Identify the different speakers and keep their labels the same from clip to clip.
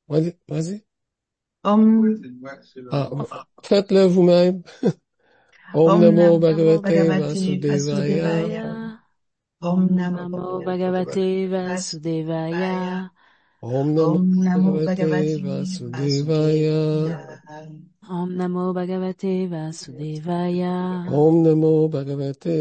Speaker 1: Vas-y.
Speaker 2: Om,
Speaker 1: Ah,
Speaker 2: enfin,
Speaker 1: faites-le vous-même. Om
Speaker 2: Om
Speaker 1: Namo
Speaker 2: Namo
Speaker 1: Bhagavate
Speaker 2: Bhagavate
Speaker 1: Vasudevaya.
Speaker 2: Vasudevaya. Om
Speaker 3: Om
Speaker 2: Namo
Speaker 3: Namo
Speaker 2: Bhagavate
Speaker 3: Bhagavate Vasudevaya.
Speaker 2: Vasudevaya.
Speaker 1: Om Namo
Speaker 2: Om Namo
Speaker 1: Bhagavate
Speaker 2: Bhagavate
Speaker 1: Vasudevaya.
Speaker 2: Vasudevaya.
Speaker 3: Om Namo Bhagavate Vasudevaya.
Speaker 1: Om Namo Bhagavate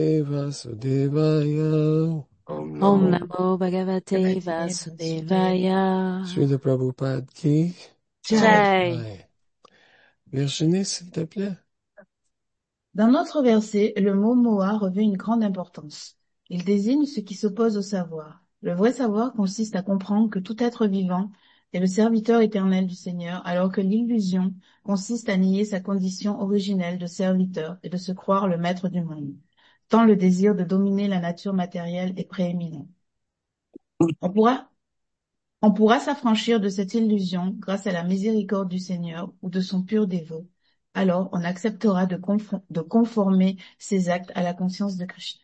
Speaker 1: Vasudevaya.
Speaker 2: Om
Speaker 3: Om
Speaker 2: Namo
Speaker 3: Namo Bhagavate
Speaker 2: Bhagavate
Speaker 3: Vasudevaya.
Speaker 2: Vasudevaya.
Speaker 1: Suis le Prabhupada qui?
Speaker 2: Jai.
Speaker 3: Jai.
Speaker 1: Ouais. Virginie, s'il te plaît.
Speaker 2: Dans notre verset, le mot Moa revêt une grande importance. Il désigne ce qui s'oppose au savoir. Le vrai savoir consiste à comprendre que tout être vivant est le serviteur éternel du Seigneur, alors que l'illusion consiste à nier sa condition originelle de serviteur et de se croire le maître du monde, tant le désir de dominer la nature matérielle est prééminent. On pourra, on pourra s'affranchir de cette illusion grâce à la miséricorde du Seigneur ou de son pur dévot. Alors on acceptera de conformer ses actes à la conscience de Krishna.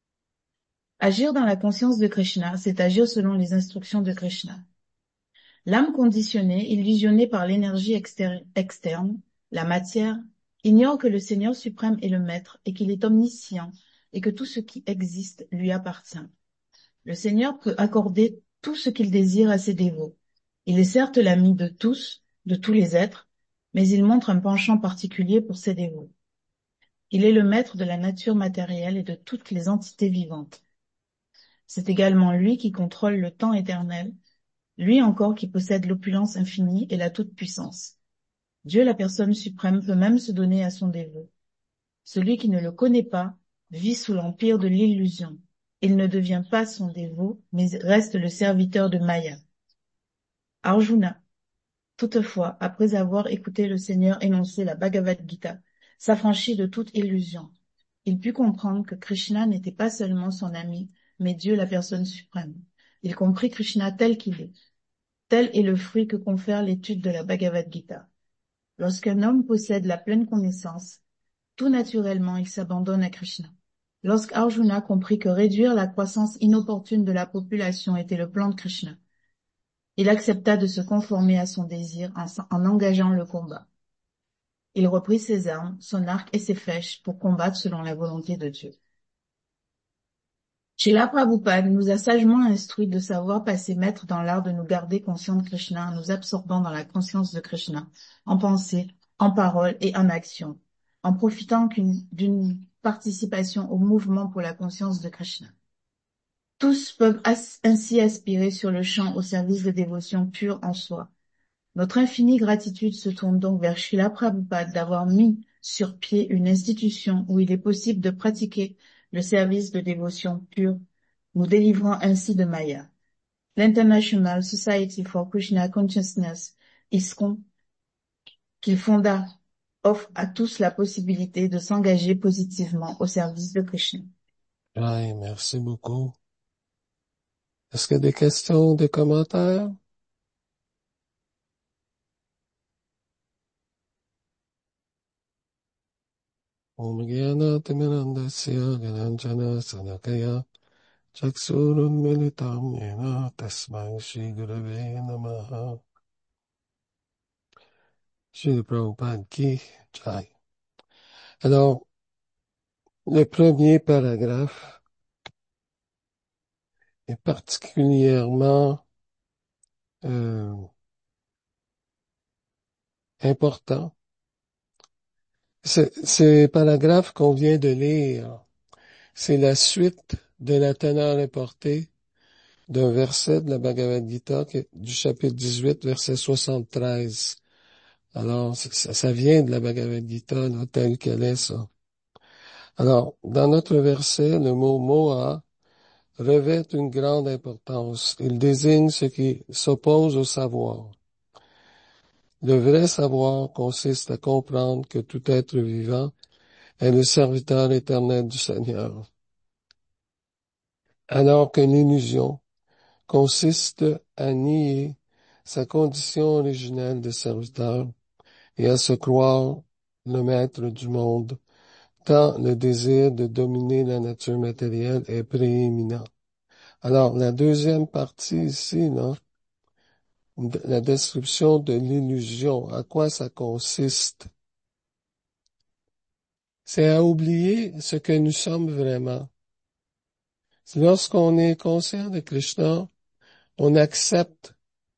Speaker 2: Agir dans la conscience de Krishna, c'est agir selon les instructions de Krishna. L'âme conditionnée, illusionnée par l'énergie externe, la matière, ignore que le Seigneur suprême est le Maître et qu'il est omniscient et que tout ce qui existe lui appartient. Le Seigneur peut accorder tout ce qu'il désire à ses dévots. Il est certes l'ami de tous les êtres, mais il montre un penchant particulier pour ses dévots. Il est le maître de la nature matérielle et de toutes les entités vivantes. C'est également lui qui contrôle le temps éternel, lui encore qui possède l'opulence infinie et la toute-puissance. Dieu, la personne suprême, peut même se donner à son dévot. Celui qui ne le connaît pas vit sous l'empire de l'illusion. Il ne devient pas son dévot, mais reste le serviteur de Maya. Arjuna, toutefois, après avoir écouté le Seigneur énoncer la Bhagavad Gita, s'affranchit de toute illusion. Il put comprendre que Krishna n'était pas seulement son ami, mais Dieu la personne suprême. Il comprit Krishna tel qu'il est. Tel est le fruit que confère l'étude de la Bhagavad Gita. Lorsqu'un homme possède la pleine connaissance, tout naturellement il s'abandonne à Krishna. Lorsqu'Arjuna comprit que réduire la croissance inopportune de la population était le plan de Krishna, il accepta de se conformer à son désir en engageant le combat. Il reprit ses armes, son arc et ses flèches pour combattre selon la volonté de Dieu. Srila Prabhupada nous a sagement instruit de savoir passer maître dans l'art de nous garder conscients de Krishna en nous absorbant dans la conscience de Krishna, en pensée, en parole et en action, en profitant d'une participation au mouvement pour la conscience de Krishna. Tous peuvent ainsi aspirer sur le champ au service de dévotion pure en soi. Notre infinie gratitude se tourne donc vers Srila Prabhupada d'avoir mis sur pied une institution où il est possible de pratiquer le service de dévotion pure, nous délivrant ainsi de Maya. L'International Society for Krishna Consciousness, ISKCON, qu'il fonda, offre à tous la possibilité de s'engager positivement au service de Krishna.
Speaker 1: Ouais, merci beaucoup. Est-ce qu'il y a des questions, des commentaires? Om Gyana Timirandasya Gananjana Sanakaya Chaksurunmilitam Yena Tasmai Shri Gurave Namaha. Shri Prabhupada qui? Jai. Alors, le premier paragraphe est particulièrement important. Ces paragraphes qu'on vient de lire, c'est la suite de la teneur importée d'un verset de la Bhagavad Gita du chapitre 18, verset 73. Alors, ça vient de la Bhagavad Gita, là, telle qu'elle est, ça. Alors, dans notre verset, le mot Moha revêt une grande importance. Il désigne ce qui s'oppose au savoir. Le vrai savoir consiste à comprendre que tout être vivant est le serviteur éternel du Seigneur, alors que l'illusion consiste à nier sa condition originelle de serviteur et à se croire le maître du monde, tant le désir de dominer la nature matérielle est prééminent. Alors, la deuxième partie ici, là, la description de l'illusion, à quoi ça consiste. C'est à oublier ce que nous sommes vraiment. Lorsqu'on est conscient de Krishna, on accepte,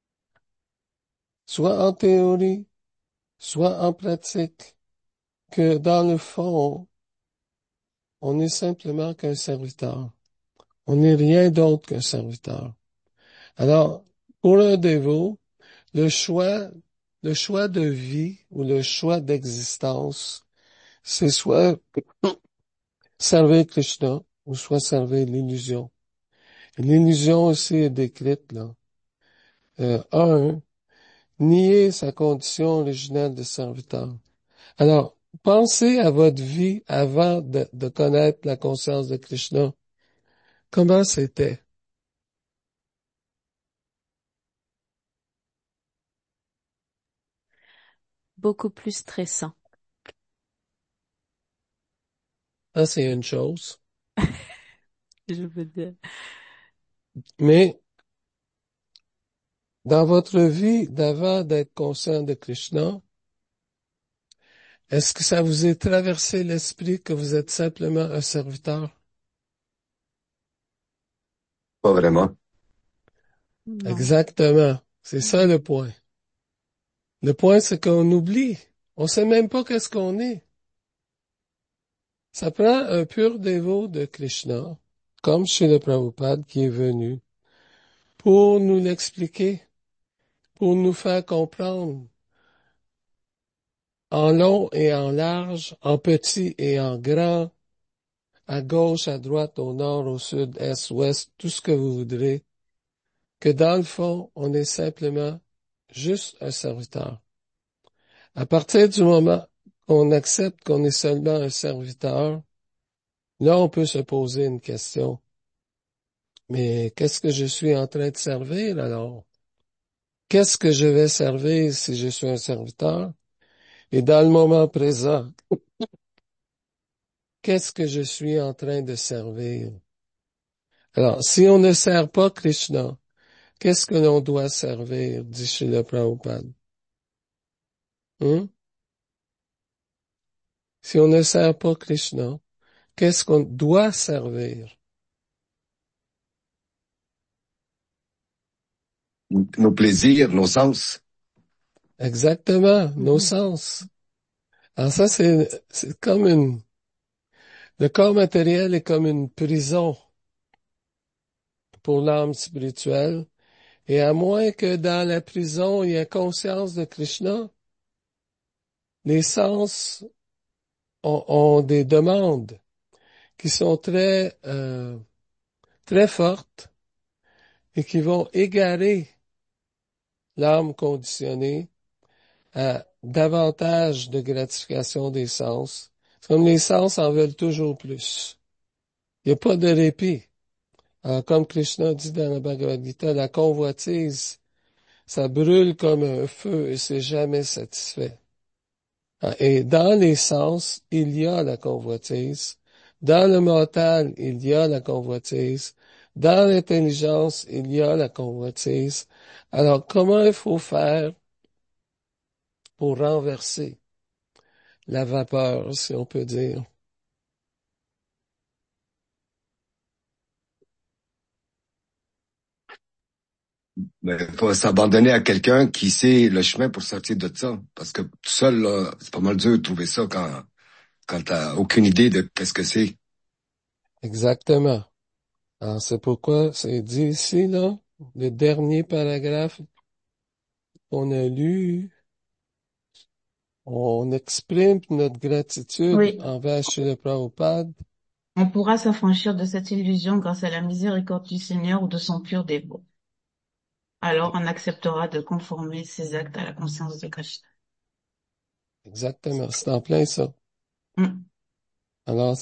Speaker 1: soit en théorie, soit en pratique, que dans le fond, on n'est simplement qu'un serviteur. On n'est rien d'autre qu'un serviteur. Alors, pour un dévot, le choix, le choix de vie ou le choix d'existence, c'est soit servir Krishna ou soit servir l'illusion. L'illusion aussi est décrite là. Un, nier sa condition originelle de serviteur. Alors, pensez à votre vie avant de connaître la conscience de Krishna. Comment c'était?
Speaker 3: Beaucoup plus stressant.
Speaker 1: Ça, c'est une chose.
Speaker 3: Je veux dire.
Speaker 1: Mais dans votre vie d'avant d'être conscient de Krishna, est-ce que ça vous est traversé l'esprit que vous êtes simplement un serviteur?
Speaker 4: Pas vraiment.
Speaker 3: Non.
Speaker 1: Exactement. C'est ça le point. Le point, c'est qu'on oublie. On sait même pas qu'est-ce qu'on est. Ça prend un pur dévot de Krishna, comme chez le Prabhupada qui est venu, pour nous l'expliquer, pour nous faire comprendre en long et en large, en petit et en grand, à gauche, à droite, au nord, au sud, est, ouest, tout ce que vous voudrez, que dans le fond, on est simplement juste un serviteur. À partir du moment qu'on accepte qu'on est seulement un serviteur, là, on peut se poser une question. Mais qu'est-ce que je suis en train de servir alors? Qu'est-ce que je vais servir si je suis un serviteur? Et dans le moment présent, qu'est-ce que je suis en train de servir? Alors, si on ne sert pas Krishna, qu'est-ce que l'on doit servir, dit Srila Prabhupada? Hein? Si on ne sert pas Krishna, qu'est-ce qu'on doit servir?
Speaker 4: Nos plaisirs, nos sens.
Speaker 1: Exactement, nos
Speaker 3: Mhm.
Speaker 1: sens. Alors ça, c'est comme le corps matériel est comme une prison pour l'âme spirituelle. Et à moins que dans la prison, il y ait conscience de Krishna, les sens ont des demandes qui sont très fortes et qui vont égarer l'âme conditionnée à davantage de gratification des sens. C'est comme les sens en veulent toujours plus. Il n'y a pas de répit. Alors, comme Krishna dit dans la Bhagavad Gita, la convoitise, ça brûle comme un feu et c'est jamais satisfait. Et dans les sens, il y a la convoitise. Dans le mental, il y a la convoitise. Dans l'intelligence, il y a la convoitise. Alors, comment il faut faire pour renverser la vapeur, si on peut dire?
Speaker 4: Mais faut s'abandonner à quelqu'un qui sait le chemin pour sortir de ça. Parce que tout seul, là, c'est pas mal dur de trouver ça quand t'as aucune idée de qu'est-ce que c'est.
Speaker 1: Exactement. Alors, c'est pourquoi c'est dit ici, là, le dernier paragraphe qu'on a lu, on exprime notre gratitude
Speaker 2: Oui,
Speaker 1: envers Srila Prabhupada.
Speaker 2: on pourra s'affranchir de cette illusion grâce à la miséricorde du Seigneur ou de son pur dévot. Alors on acceptera de conformer ses actes à la conscience de Krishna.
Speaker 1: Exactement, c'est en plein ça.
Speaker 2: Mm.
Speaker 1: Alors,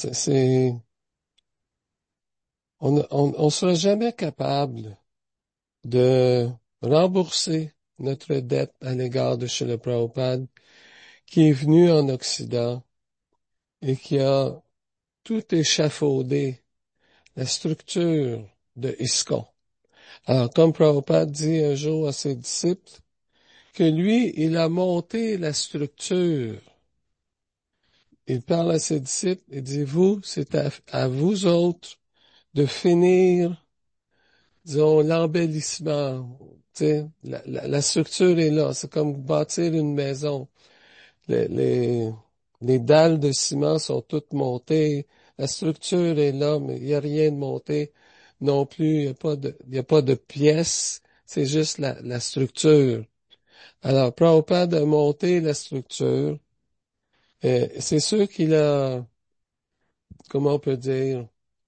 Speaker 1: on sera jamais capable de rembourser notre dette à l'égard de Srila Prabhupada, qui est venu en Occident et qui a tout échafaudé la structure de ISKCON. Alors, comme Prabhupada dit un jour à ses disciples, que lui, il a monté la structure. Il parle à ses disciples et dit, vous, c'est à vous autres de finir, disons, l'embellissement. Tu sais, la structure est là. C'est comme bâtir une maison. Les, les, les dalles de ciment sont toutes montées. La structure est là, mais il n'y a rien de monté non plus. Il y a pas de pièces. C'est juste la structure. Alors, Prabhupada a monté la structure. C'est sûr qu'il a, comment on peut dire,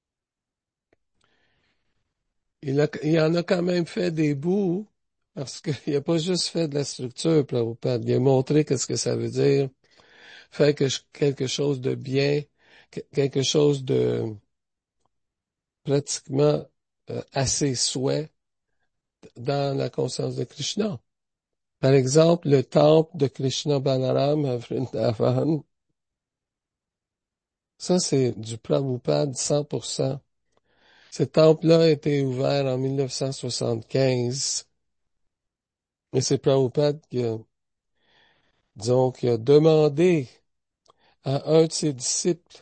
Speaker 1: il en a quand même fait des bouts, parce qu'il n'a pas juste fait de la structure, Prabhupada. Il a montré qu'est-ce que ça veut dire, faire quelque chose de bien, quelque chose de pratiquement à ses souhaits dans la conscience de Krishna. Par exemple, le temple de Krishna Balaram à Vrindavan, ça c'est du Prabhupada 100%. Ce temple-là a été ouvert en 1975. Et c'est Prabhupada disons, qui a demandé à un de ses disciples,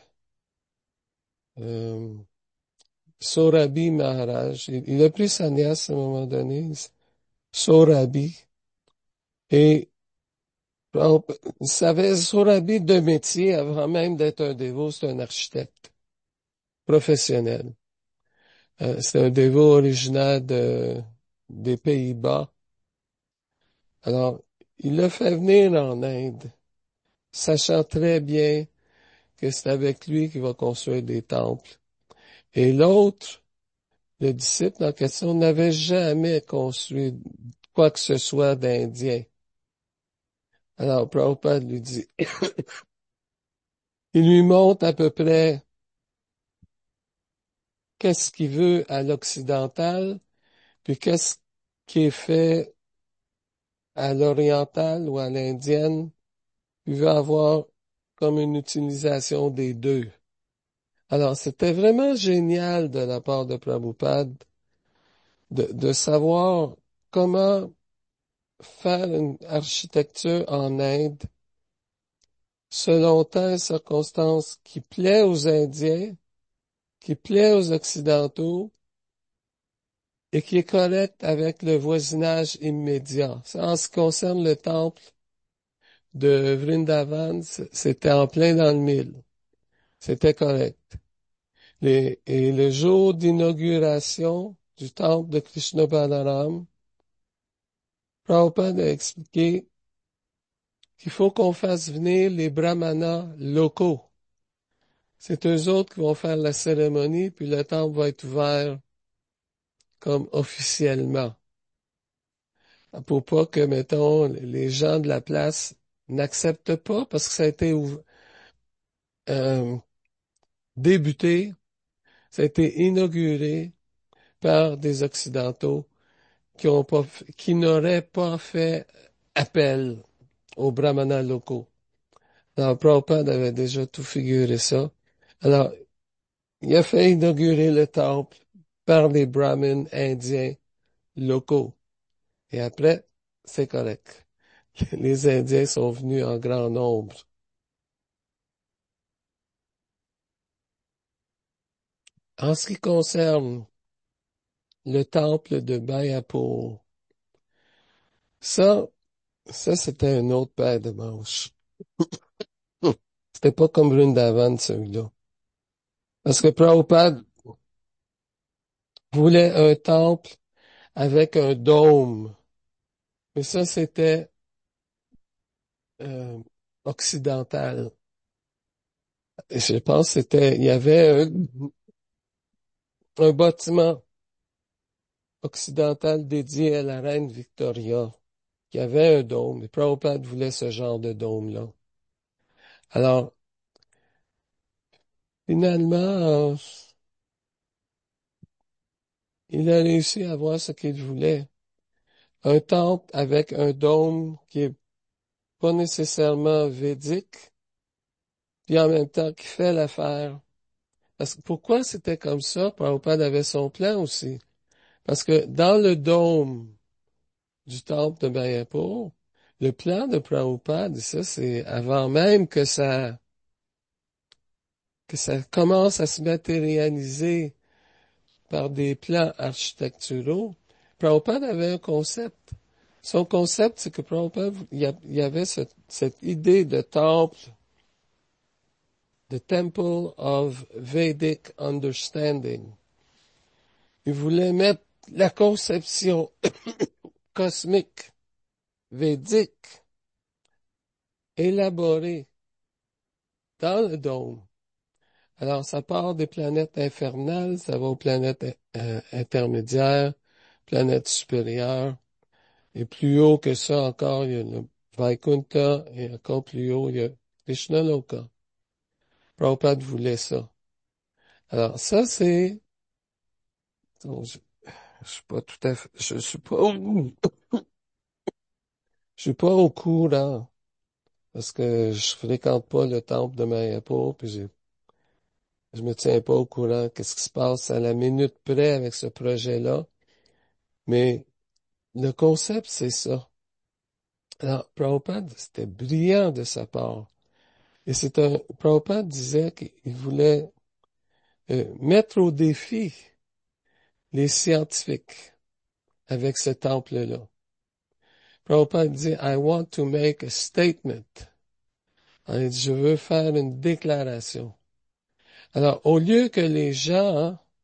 Speaker 1: euh, Sorabi Maharaj, il a pris sannyas à un moment donné, Sorabi, et il savait Sorabi de métier avant même d'être un dévot, c'est un architecte professionnel. C'est un dévot originaire des Pays-Bas. Alors, il l'a fait venir en Inde, sachant très bien que c'est avec lui qu'il va construire des temples. Et l'autre, le disciple en question, n'avait jamais construit quoi que ce soit d'indien. Alors, Prabhupada lui dit, il lui montre à peu près qu'est-ce qu'il veut à l'occidental, puis qu'est-ce qui est fait à l'oriental ou à l'indienne. Il veut avoir comme une utilisation des deux. Alors, c'était vraiment génial de la part de Prabhupada de savoir comment faire une architecture en Inde selon telle circonstance qui plaît aux Indiens, qui plaît aux Occidentaux et qui est correcte avec le voisinage immédiat. Ça, en ce qui concerne le temple de Vrindavan, c'était en plein dans le mille. C'était correct. Et le jour d'inauguration du temple de Krishna Balaram, Prabhupada a expliqué qu'il faut qu'on fasse venir les brahmanas locaux. C'est eux autres qui vont faire la cérémonie, puis le temple va être ouvert comme officiellement. Pour pas que, mettons, les gens de la place n'acceptent pas, parce que ça a été euh, débuté, ça a été inauguré par des Occidentaux qui n'auraient pas fait appel aux brahmanas locaux. Alors, Prabhupada avait déjà tout figuré ça. Alors, il a fait inaugurer le temple par les brahmins indiens locaux. Et après, c'est correct. Les Indiens sont venus en grand nombre. En ce qui concerne le temple de Mayapur, ça, ça c'était un autre paire de manches. C'était pas comme Vrindavan, celui-là. Parce que Prabhupada voulait un temple avec un dôme. Mais ça, c'était euh, occidental. Et je pense que il y avait un bâtiment occidental dédié à la reine Victoria, qui avait un dôme. Et Prabhupada voulait ce genre de dôme-là. Alors, finalement, il a réussi à avoir ce qu'il voulait. Un temple avec un dôme qui est pas nécessairement védique, puis en même temps qui fait l'affaire. Parce que pourquoi c'était comme ça? Prabhupada avait son plan aussi. Parce que dans le dôme du temple de Mayapur, le plan de Prabhupada, ça c'est avant même que ça commence à se matérialiser par des plans architecturaux, Prabhupada avait un concept. Son concept, c'est que Prabhupada, il y avait cette idée de temple, the Temple of Vedic Understanding. Il voulait mettre la conception cosmique, védique, élaborée dans le dôme. Alors, ça part des planètes infernales, ça va aux planètes intermédiaires, planètes supérieures, et plus haut que ça encore, il y a le Vaikuntha, et encore plus haut, il y a Krishnaloka. Prabhupada voulait ça. Alors, ça, c'est, bon, je suis pas tout à fait, je suis pas au courant, parce que je fréquente pas le temple de Mayapur, puis je me tiens pas au courant qu'est-ce qui se passe à la minute près avec ce projet-là, mais le concept, c'est ça. Alors, Prabhupada, c'était brillant de sa part. Et Prabhupada disait qu'il voulait mettre au défi les scientifiques avec ce temple-là. Prabhupada dit, I want to make a statement. Il dit, je veux faire une déclaration. Alors, au lieu que les gens,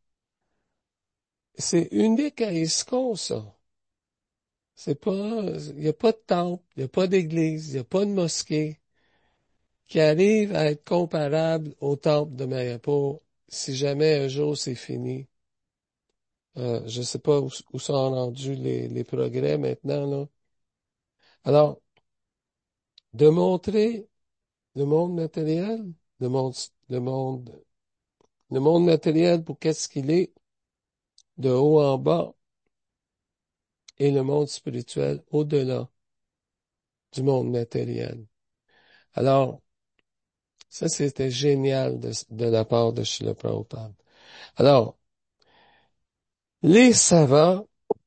Speaker 1: c'est unique à ISKCON, ça. C'est pas, il n'y a pas de temple, il n'y a pas d'église, il n'y a pas de mosquée qui arrive à être comparable au temple de Mayapur si jamais un jour c'est fini. Je sais pas où sont rendus les progrès maintenant, là. Alors, de montrer le monde matériel, le monde, le monde, le monde matériel pour qu'est-ce qu'il est, de haut en bas, et le monde spirituel au-delà du monde matériel. Alors, ça, c'était génial de la part de Srila Prabhupada. Alors, les savants,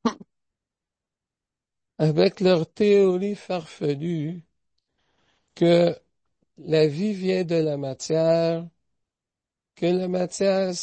Speaker 1: avec leur théorie farfelue que la vie vient de la matière, que la matière,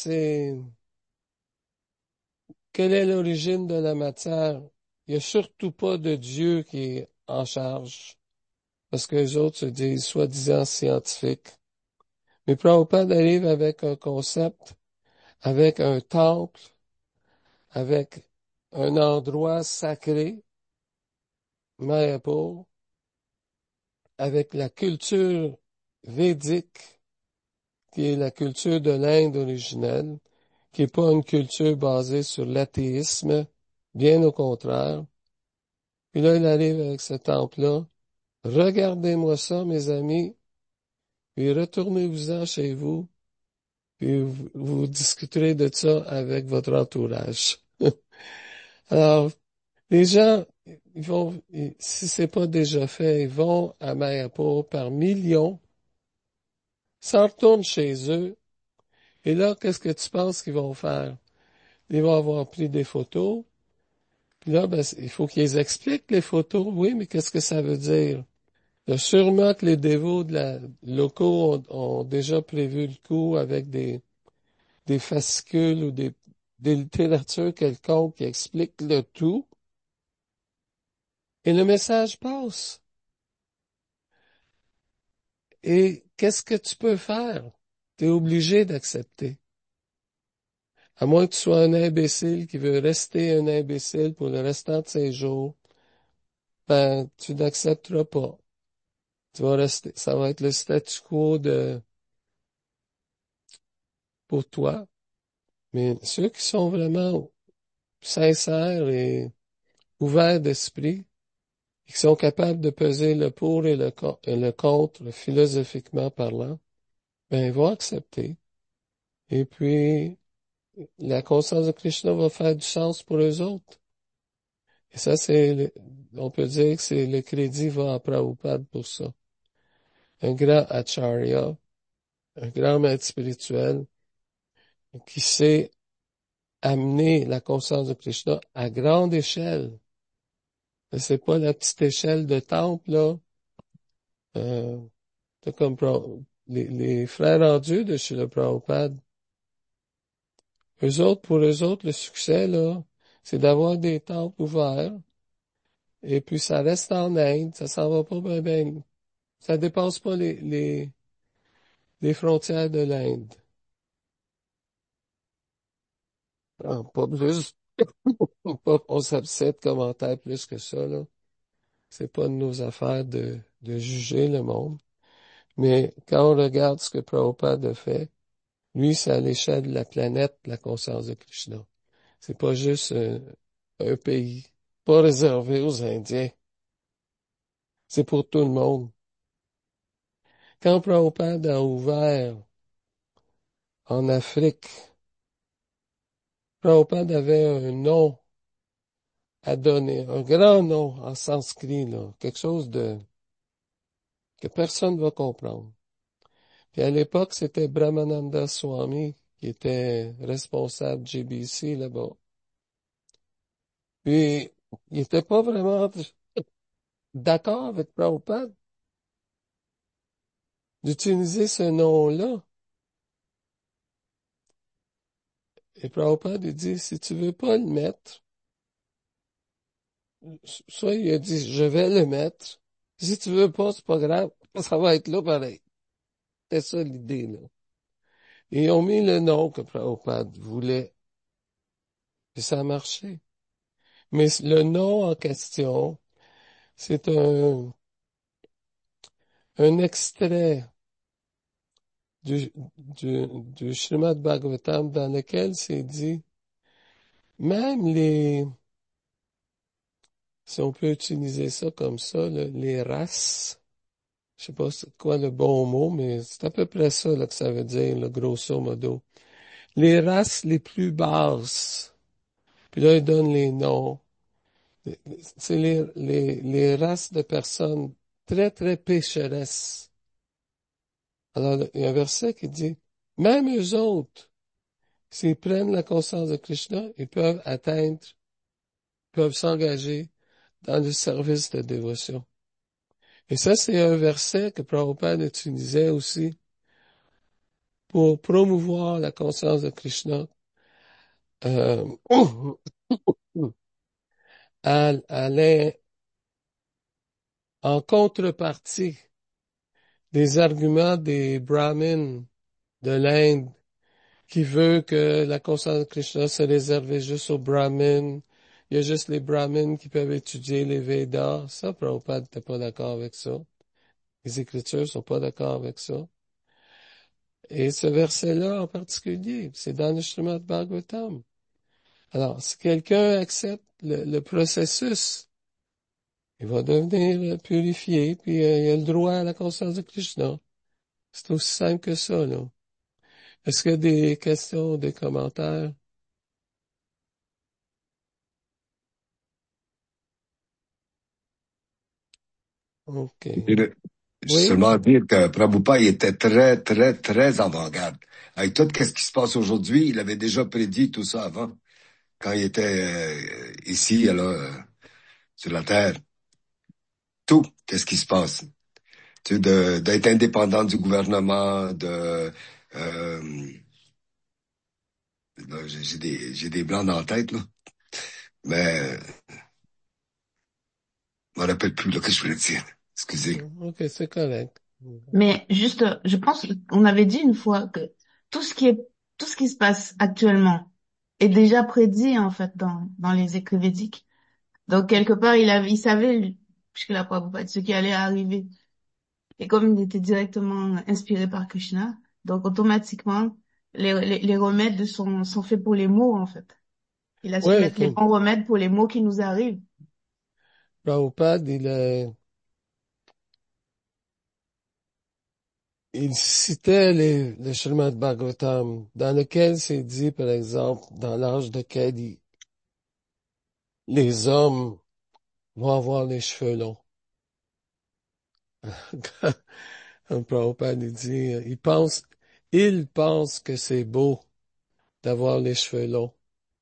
Speaker 1: quelle est l'origine de la matière? Il n'y a surtout pas de Dieu qui est en charge, parce que les autres se disent soi-disant scientifiques. Mais Prabhupada arrive avec un concept, avec un temple, avec un endroit sacré, Mayapur, avec la culture védique, qui est la culture de l'Inde originelle, qui n'est pas une culture basée sur l'athéisme, bien au contraire. Puis là, il arrive avec ce temple-là. Regardez-moi ça, mes amis, puis retournez-vous-en chez vous, puis vous discuterez de ça avec votre entourage. Alors, les gens, si c'est pas déjà fait, ils vont à Mayapur par millions, s'en retournent chez eux, et là, qu'est-ce que tu penses qu'ils vont faire? Ils vont avoir pris des photos, puis là, ben, il faut qu'ils expliquent les photos. Oui, mais qu'est-ce que ça veut dire? Là, sûrement que les dévots locaux ont déjà prévu le coup avec des fascicules ou des littératures quelconques qui expliquent le tout, et le message passe. Et qu'est-ce que tu peux faire? Tu es obligé d'accepter. À moins que tu sois un imbécile qui veut rester un imbécile pour le restant de ses jours, ben, tu n'accepteras pas. Tu vas rester, ça va être le statu quo pour toi. Mais ceux qui sont vraiment sincères et ouverts d'esprit, et qui sont capables de peser le pour et le contre philosophiquement parlant, ben, ils vont accepter. Et puis, la conscience de Krishna va faire du sens pour eux autres. Et ça, on peut dire que c'est le crédit va à Prabhupada pour ça. Un grand acharya, un grand maître spirituel, qui sait amener la conscience de Krishna à grande échelle. C'est pas la petite échelle de temple, là. C'est comme les frères en Dieu de chez le Prabhupada. Pour eux autres, le succès, là, c'est d'avoir des temples ouverts. Et puis ça reste en Inde, ça s'en va pas ben, ça dépasse pas les frontières de l'Inde. Ah, pas plus, on s'abstient de commentaires plus que ça, là. C'est pas de nos affaires de juger le monde. Mais quand on regarde ce que Prabhupada a fait, lui, c'est à l'échelle de la planète, la conscience de Krishna. C'est pas juste un pays, pas réservé aux Indiens. C'est pour tout le monde. Quand Prabhupada a ouvert en Afrique, Prabhupada avait un nom à donner, un grand nom en sanskrit, là, quelque chose que personne ne va comprendre. Puis à l'époque, c'était Brahmananda Swami qui était responsable JBC là-bas. Puis, il était pas vraiment d'accord avec Prabhupada d'utiliser ce nom-là. Et Prabhupada, il dit, si tu veux pas le mettre, soit il a dit, je vais le mettre. Si tu veux pas, c'est pas grave, ça va être là pareil. C'est ça l'idée, là. Et ils ont mis le nom que Prabhupada voulait, et ça a marché. Mais le nom en question, c'est un extrait du Srimad Bhagavatam dans lequel c'est dit, même si on peut utiliser ça comme ça, là, les races, je sais pas c'est quoi le bon mot, mais c'est à peu près ça là, que ça veut dire, le grosso modo. Les races les plus basses, puis là, ils donnent les noms. C'est les races de personnes très, très pécheresses. Alors, il y a un verset qui dit, même eux autres, s'ils prennent la conscience de Krishna, ils peuvent s'engager dans le service de dévotion. Et ça, c'est un verset que Prabhupada utilisait aussi pour promouvoir la conscience de Krishna euh, à en contrepartie des arguments des Brahmins de l'Inde qui veut que la conscience de Krishna soit réservée juste aux Brahmins. Il y a juste les Brahmins qui peuvent étudier les Védas. Ça, Prabhupada n'était pas d'accord avec ça. Les Écritures sont pas d'accord avec ça. Et ce verset-là en particulier, c'est dans le Srimad Bhagavatam. Alors, si quelqu'un accepte le processus, il va devenir purifié, puis il a le droit à la conscience de Krishna. C'est aussi simple que ça, là. Est-ce qu'il y a des questions, des commentaires? OK.
Speaker 4: Seulement
Speaker 1: Oui?
Speaker 4: dire que Prabhupada il était très, très, très avant-garde. Avec tout ce qui se passe aujourd'hui, il avait déjà prédit tout ça avant, quand il était ici, sur la Terre. Tout, qu'est-ce qui se passe. Tu sais, d'être indépendant du gouvernement, là, j'ai des blancs dans la tête, là. Mais, je me rappelle plus, là, que je voulais dire. Excusez.
Speaker 1: OK, c'est correct.
Speaker 2: Mais juste, je pense qu'on avait dit une fois que tout ce qui est, tout ce qui se passe actuellement est déjà prédit, en fait, dans les écrits védiques. Donc, quelque part, il savait, puisque la Prabhupada, ce qui allait arriver. Et comme il était directement inspiré par Krishna, donc automatiquement, les remèdes sont faits pour les mots, en fait. Il a su
Speaker 1: Oui,
Speaker 2: mettre les bons remèdes pour les mots qui nous arrivent.
Speaker 1: Prabhupada, il citait le Srimad Bhagavatam, dans lequel c'est dit, par exemple, dans l'âge de Kali, les hommes vont avoir les cheveux longs. Comme Prabhupada il dit, il pense que c'est beau d'avoir les cheveux longs.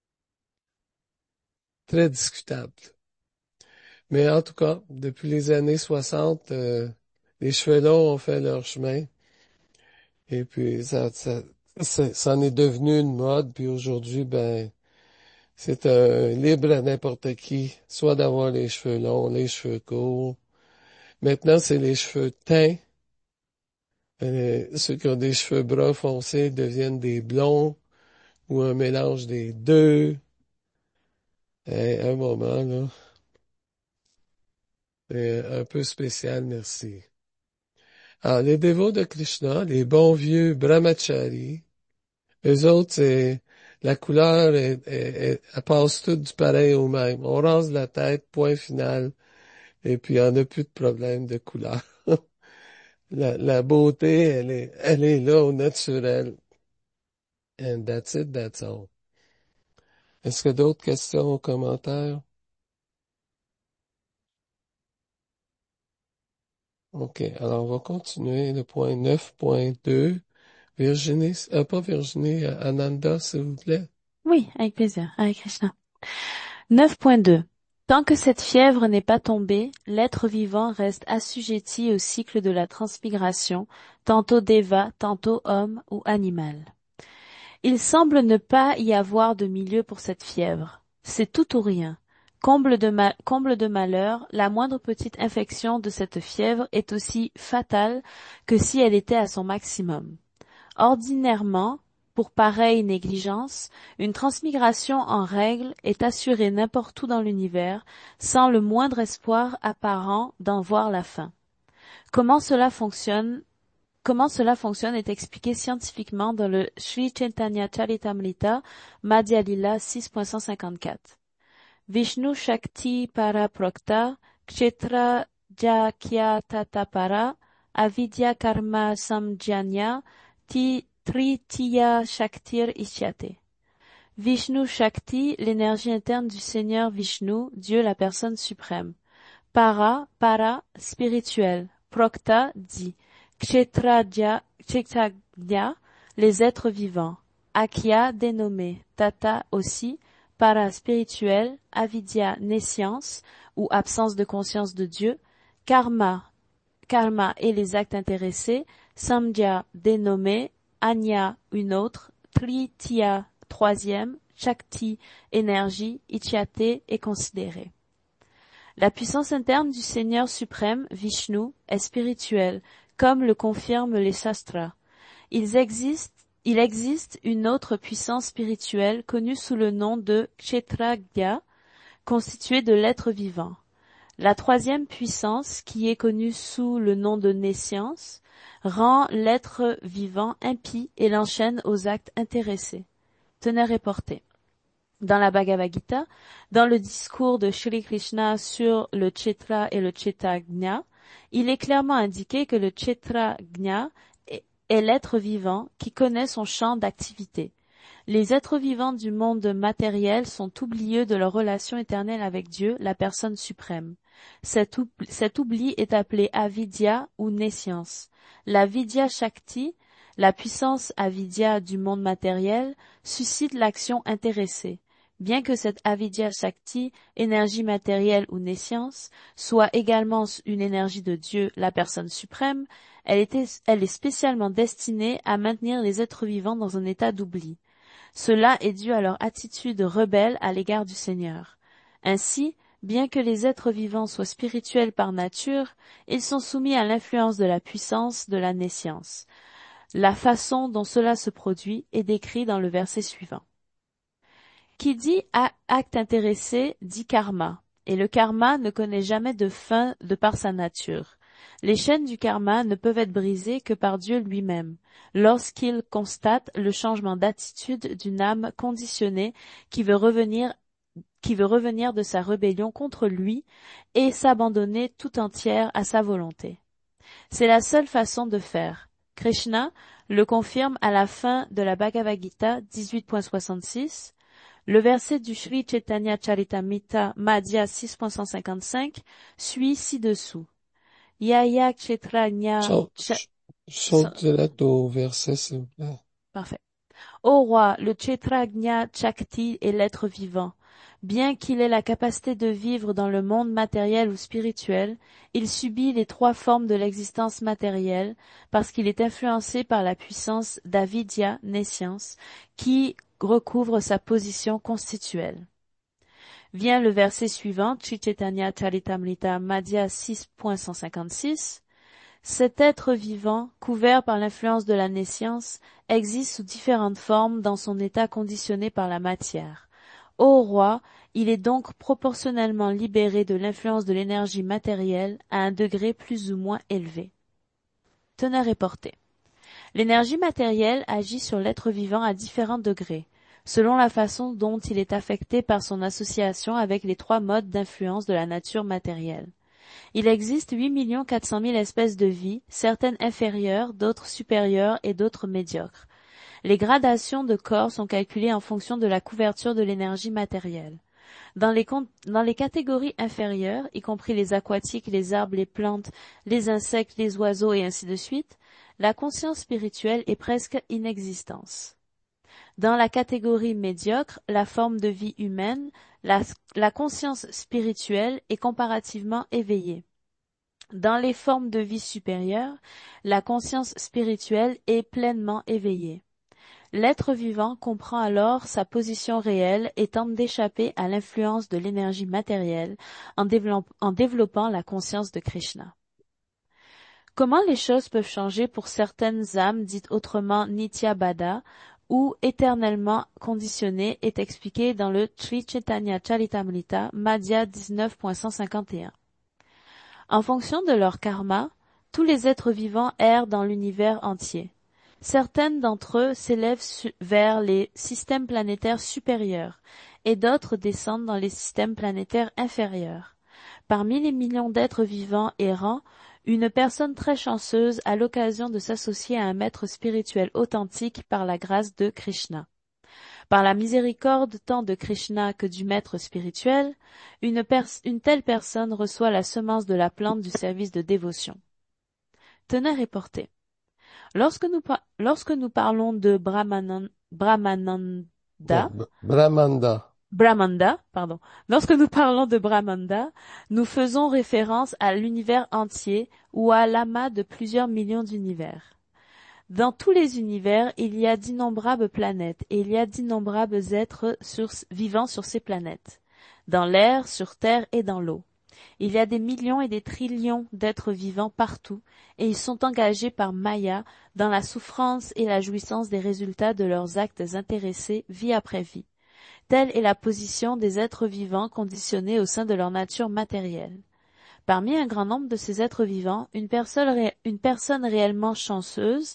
Speaker 1: très discutable. Mais en tout cas, depuis les années 60, les cheveux longs ont fait leur chemin. Et puis, ça en est devenu une mode. Puis aujourd'hui, ben, c'est libre à n'importe qui, soit d'avoir les cheveux longs, les cheveux courts. Maintenant, c'est les cheveux teints. Ceux qui ont des cheveux bruns foncés deviennent des blonds ou un mélange des deux. Un moment, là. Un peu spécial, merci. Alors, les dévots de Krishna, les bons vieux brahmacharis, eux autres, c'est, la couleur, elle passe toute du pareil au même. On rase la tête, point final, et puis il n'y en a plus de problème de couleur. La beauté, elle est là au naturel. And that's it, that's all. Est-ce que d'autres questions ou commentaires? OK. Alors, on va continuer le point 9.2. Virginie, pas Virginie, Ananda, s'il vous plaît.
Speaker 3: Oui, avec plaisir, avec Krishna. 9.2. Tant que cette fièvre n'est pas tombée, l'être vivant reste assujetti au cycle de la transmigration, tantôt déva, tantôt homme ou animal. Il semble ne pas y avoir de milieu pour cette fièvre. C'est tout ou rien. Comble de malheur, la moindre petite infection de cette fièvre est aussi fatale que si elle était à son maximum. Ordinairement, pour pareille négligence, une transmigration en règle est assurée n'importe où dans l'univers, sans le moindre espoir apparent d'en voir la fin. Comment cela fonctionne est expliqué scientifiquement dans le Sri Chaitanya Charitamrita, Madhya Lila 6.154. Vishnu Shakti Para Prokta, Kshetra Jakya Tatapara, Avidya Karma Samjanya, Tritiya Shaktir Ishyate. Vishnu Shakti, l'énergie interne du Seigneur Vishnu, Dieu la personne suprême. Para, spirituel. Prokta, dit. Kshetrajna, les êtres vivants. Akya, dénommé. Tata, aussi. Para, spirituel. Avidya, nescience, ou absence de conscience de Dieu. Karma et les actes intéressés. Samdhya, dénommé. Anya, une autre. Tritiya, troisième. Shakti, énergie. Ichyate, est considéré. La puissance interne du Seigneur suprême, Vishnu, est spirituelle, comme le confirment les Shastras. Il existe une autre puissance spirituelle connue sous le nom de Kshetrajna, constituée de l'être vivant. La troisième puissance, qui est connue sous le nom de nescience, rend l'être vivant impie et l'enchaîne aux actes intéressés. Teneur est portée. Dans la Bhagavad Gita, dans le discours de Shri Krishna sur le Kshetra et le Kshetrajna, il est clairement indiqué que le Kshetrajna est l'être vivant qui connaît son champ d'activité. Les êtres vivants du monde matériel sont oublieux de leur relation éternelle avec Dieu, la personne suprême. Cet oubli est appelé avidya ou nescience. La vidya shakti, la puissance avidya du monde matériel, suscite l'action intéressée. Bien que cette avidya shakti, énergie matérielle ou nescience, soit également une énergie de Dieu, la personne suprême, elle est spécialement destinée à maintenir les êtres vivants dans un état d'oubli. Cela est dû à leur attitude rebelle à l'égard du Seigneur. Ainsi, bien que les êtres vivants soient spirituels par nature, ils sont soumis à l'influence de la puissance de la nescience. La façon dont cela se produit est décrite dans le verset suivant. Qui dit acte intéressé dit karma, et le karma ne connaît jamais de fin de par sa nature. Les chaînes du karma ne peuvent être brisées que par Dieu lui-même, lorsqu'il constate le changement d'attitude d'une âme conditionnée qui veut revenir de sa rébellion contre lui et s'abandonner tout entière à sa volonté. C'est la seule façon de faire. Krishna le confirme à la fin de la Bhagavad Gita 18.66. Le verset du Sri Chaitanya Charitamrita Madhya 6.155 suit ci-dessous. Yaya Kshetrajna...
Speaker 1: Saute direct au verset, s'il vous plaît.
Speaker 3: Parfait. Ô roi, le Kshetrajna Shakti est l'être vivant. Bien qu'il ait la capacité de vivre dans le monde matériel ou spirituel, il subit les trois formes de l'existence matérielle parce qu'il est influencé par la puissance d'avidya, nescience, qui recouvre sa position constituelle. Vient le verset suivant, Sri Chaitanya Charitamrita Madhya 6.156. Cet être vivant, couvert par l'influence de la nescience, existe sous différentes formes dans son état conditionné par la matière. Ô roi, il est donc proportionnellement libéré de l'influence de l'énergie matérielle à un degré plus ou moins élevé. Teneur et portée. L'énergie matérielle agit sur l'être vivant à différents degrés, selon la façon dont il est affecté par son association avec les trois modes d'influence de la nature matérielle. Il existe 8 400 000 espèces de vie, certaines inférieures, d'autres supérieures et d'autres médiocres. Les gradations de corps sont calculées en fonction de la couverture de l'énergie matérielle. Dans les catégories inférieures, y compris les aquatiques, les arbres, les plantes, les insectes, les oiseaux et ainsi de suite, la conscience spirituelle est presque inexistante. Dans la catégorie médiocre, la forme de vie humaine, la conscience spirituelle est comparativement éveillée. Dans les formes de vie supérieures, la conscience spirituelle est pleinement éveillée. L'être vivant comprend alors sa position réelle et tente d'échapper à l'influence de l'énergie matérielle en développant la conscience de Krishna. Comment les choses peuvent changer pour certaines âmes dites autrement Nityabada ou éternellement conditionnées est expliqué dans le Sri Chaitanya Charitamrita Madhya 19.151. En fonction de leur karma, tous les êtres vivants errent dans l'univers entier. Certaines d'entre eux s'élèvent vers les systèmes planétaires supérieurs et d'autres descendent dans les systèmes planétaires inférieurs. Parmi les millions d'êtres vivants errants, une personne très chanceuse a l'occasion de s'associer à un maître spirituel authentique par la grâce de Krishna. Par la miséricorde tant de Krishna que du maître spirituel, une telle personne reçoit la semence de la plante du service de dévotion. Teneur et portée. Lorsque nous parlons de Lorsque nous parlons de Brahmanda, nous faisons référence à l'univers entier ou à l'amas de plusieurs millions d'univers. Dans tous les univers, il y a d'innombrables planètes et il y a d'innombrables êtres vivants sur ces planètes, dans l'air, sur terre et dans l'eau. Il y a des millions et des trillions d'êtres vivants partout et ils sont engagés par Maya dans la souffrance et la jouissance des résultats de leurs actes intéressés vie après vie. Telle est la position des êtres vivants conditionnés au sein de leur nature matérielle. Parmi un grand nombre de ces êtres vivants, une personne réellement chanceuse,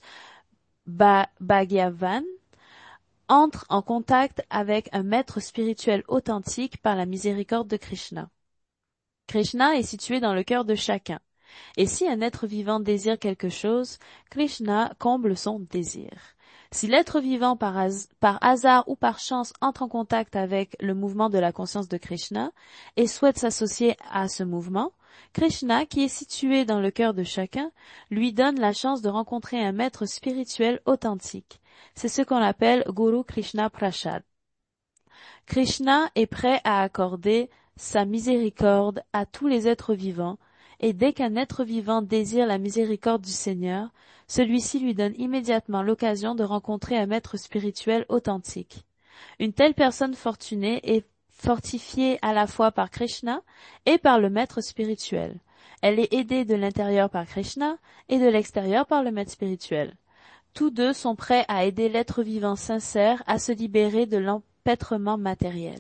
Speaker 3: Bhagyavan, entre en contact avec un maître spirituel authentique par la miséricorde de Krishna. Krishna est situé dans le cœur de chacun. Et si un être vivant désire quelque chose, Krishna comble son désir. Si l'être vivant par hasard ou par chance entre en contact avec le mouvement de la conscience de Krishna et souhaite s'associer à ce mouvement, Krishna, qui est situé dans le cœur de chacun, lui donne la chance de rencontrer un maître spirituel authentique. C'est ce qu'on appelle Guru Krishna Prasad. Krishna est prêt à accorder sa miséricorde à tous les êtres vivants, et dès qu'un être vivant désire la miséricorde du Seigneur, celui-ci lui donne immédiatement l'occasion de rencontrer un maître spirituel authentique. Une telle personne fortunée est fortifiée à la fois par Krishna et par le maître spirituel. Elle est aidée de l'intérieur par Krishna et de l'extérieur par le maître spirituel. Tous deux sont prêts à aider l'être vivant sincère à se libérer de l'empêtrement matériel.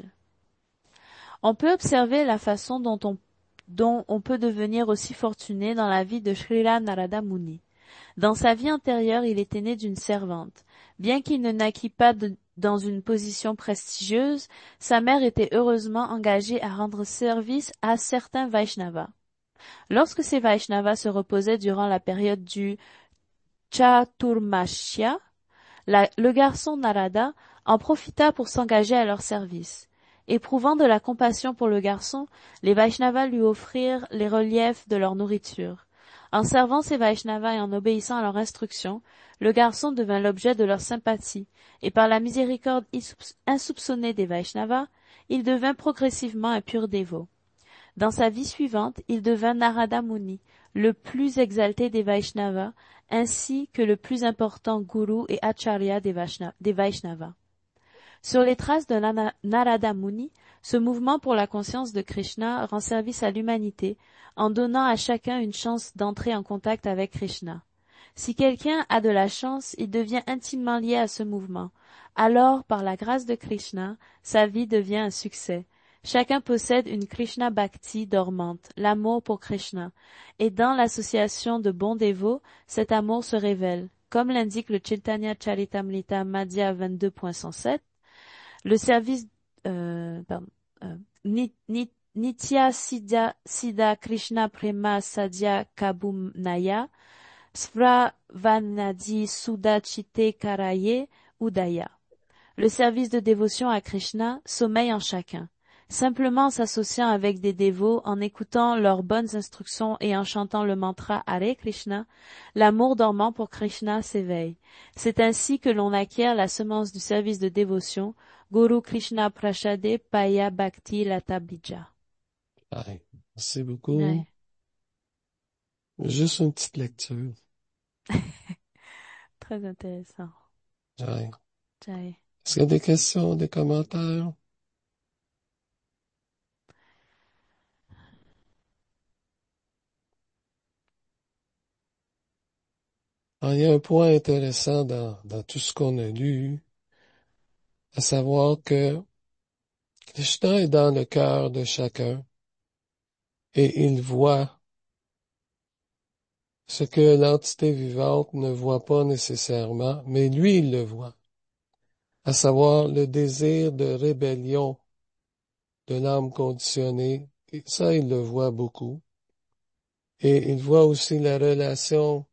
Speaker 3: On peut observer la façon dont on peut devenir aussi fortuné dans la vie de Srila Narada Muni. Dans sa vie antérieure, il était né d'une servante. Bien qu'il ne naquît pas dans une position prestigieuse, sa mère était heureusement engagée à rendre service à certains Vaishnavas. Lorsque ces Vaishnavas se reposaient durant la période du Chaturmashya, le garçon Narada en profita pour s'engager à leur service. Éprouvant de la compassion pour le garçon, les Vaishnavas lui offrirent les reliefs de leur nourriture. En servant ces Vaishnavas et en obéissant à leurs instructions, le garçon devint l'objet de leur sympathie, et par la miséricorde insoupçonnée des Vaishnavas, il devint progressivement un pur dévot. Dans sa vie suivante, il devint Narada Muni, le plus exalté des Vaishnavas, ainsi que le plus important gourou et acharya des Vaishnavas. Sur les traces de Narada Muni, ce mouvement pour la conscience de Krishna rend service à l'humanité en donnant à chacun une chance d'entrer en contact avec Krishna. Si quelqu'un a de la chance, il devient intimement lié à ce mouvement. Alors, par la grâce de Krishna, sa vie devient un succès. Chacun possède une Krishna Bhakti dormante, l'amour pour Krishna, et dans l'association de bons dévots, cet amour se révèle. Comme l'indique le Chaitanya Charitamrita Madhya 22.107, le service pardon, Nitya Siddha Krishna Prema Sadhya Kabumnaya Sravanadi Sudachite Karaye Udaya. Le service de dévotion à Krishna sommeille en chacun. Simplement en s'associant avec des dévots, en écoutant leurs bonnes instructions et en chantant le mantra Hare Krishna, l'amour dormant pour Krishna s'éveille. C'est ainsi que l'on acquiert la semence du service de dévotion, Guru Krishna Prashade Paya Bhakti Lata Bija.
Speaker 1: Ouais. Merci beaucoup.
Speaker 3: Ouais.
Speaker 1: Juste une petite lecture.
Speaker 3: Très intéressant.
Speaker 1: Ouais.
Speaker 3: Jai.
Speaker 1: Est-ce qu'il y a des questions, des commentaires? Il y a un point intéressant dans tout ce qu'on a lu, à savoir que Krishna est dans le cœur de chacun et il voit ce que l'entité vivante ne voit pas nécessairement, mais lui, il le voit, à savoir le désir de rébellion de l'âme conditionnée. Et ça, il le voit beaucoup. Et il voit aussi la relation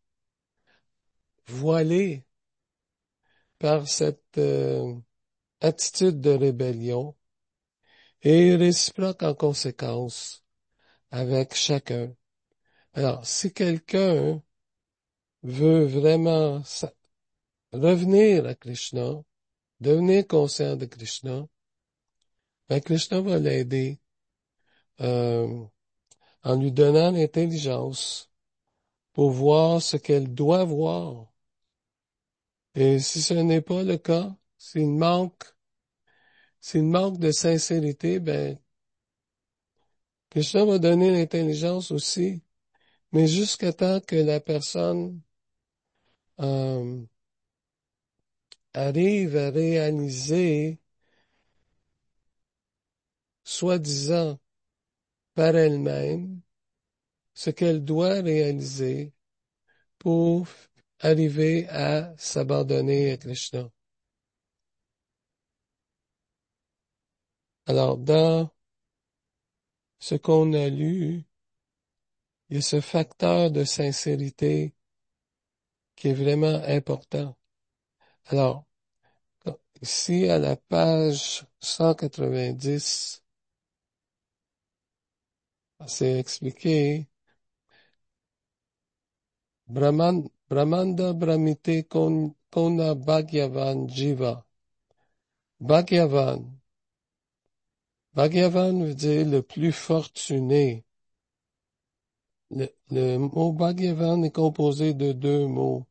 Speaker 1: voilée par cette attitude de rébellion et réciproque en conséquence avec chacun. Alors, si quelqu'un veut vraiment revenir à Krishna, devenir conscient de Krishna, ben Krishna va l'aider euh, en lui donnant l'intelligence pour voir ce qu'elle doit voir. Et si ce n'est pas le cas, s'il manque de sincérité, ben Krishna va donner l'intelligence aussi, mais jusqu'à temps que la personne euh, arrive à réaliser, soi-disant par elle-même, ce qu'elle doit réaliser pour arriver à s'abandonner à Krishna. Alors, dans ce qu'on a lu, il y a ce facteur de sincérité qui est vraiment important. Alors, ici, à la page 190, c'est expliqué Brahmanda Brahmite Kona Bhagyavan Jiva. Bhagyavan. Bhagyavan veut dire le plus fortuné. Le mot Bhagyavan est composé de deux mots.